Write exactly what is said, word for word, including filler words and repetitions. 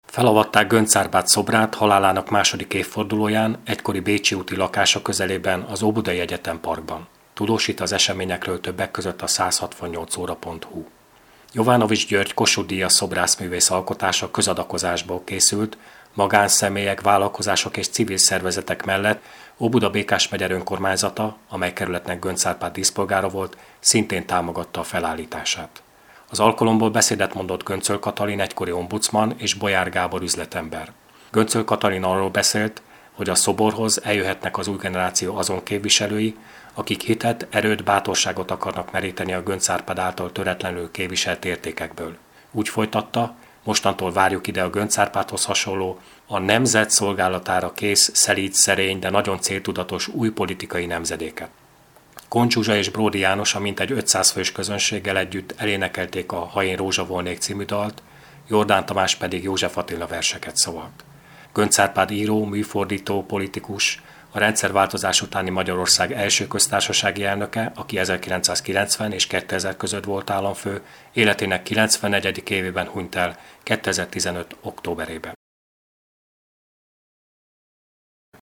Felavatták Göncz Árpád szobrát halálának második évfordulóján egykori Bécsi úti lakása közelében az Óbudai Egyetem Parkban. Tudósít az eseményekről többek között a száz hatvannyolc óra pont hu. Jovanovics György Kossuth-díjas szobrászművész alkotása közadakozásból készült, magánszemélyek, vállalkozások és civil szervezetek mellett Óbuda Békás megye önkormányzata, amely kerületnek Göncz Árpád díszpolgára volt, szintén támogatta a felállítását. Az alkalomból beszédet mondott Göncöl Katalin egykori ombudsman és Bolyár Gábor üzletember. Göncöl Katalin arról beszélt, hogy a szoborhoz eljöhetnek az új generáció azon képviselői, akik hitet, erőt, bátorságot akarnak meríteni a Göncz Árpád által töretlenül képviselt értékekből. Úgy folytatta, mostantól várjuk ide a Göncz Árpádhoz hasonló, a nemzet szolgálatára kész, szelíd, szerény, de nagyon céltudatos új politikai nemzedéket. Koncz Zsuzsa és Bródi János a mintegy ötszáz fős közönséggel együtt elénekelték a Ha én rózsa volnék című dalt, Jordán Tamás pedig József Attila verseket szólt. Göncz Árpád író, műfordító, politikus, a rendszerváltozás utáni Magyarország első köztársasági elnöke, aki ezerkilencszázkilencven és kétezer között volt államfő, életének kilencvennegyedik évében hunyt el kétezer-tizenöt októberében.